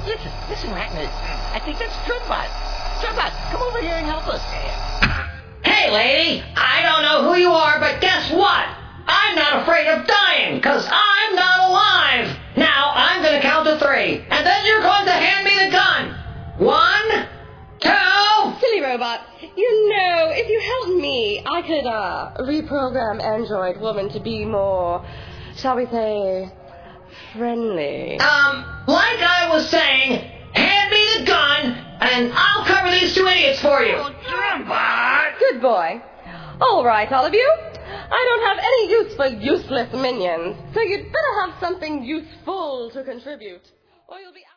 Listen, Arachnid. I think that's Dreadbot. Dreadbot, come over here and help us. Hey, lady, I don't know who you are, but guess what? I'm not afraid of dying, because I'm not alive. Now, I'm going to count to 3, and then you're going to hand me the gun. 1, 2... Silly robot. You know, if you helped me, I could, reprogram Android Woman to be more, shall we say, friendly. Like I was saying, hand me the gun, and I'll cover these 2 idiots for you. Oh, Dreadbot! Good boy. All right, all of you. I don't have any use for useless minions, so you'd better have something useful to contribute, or you'll be...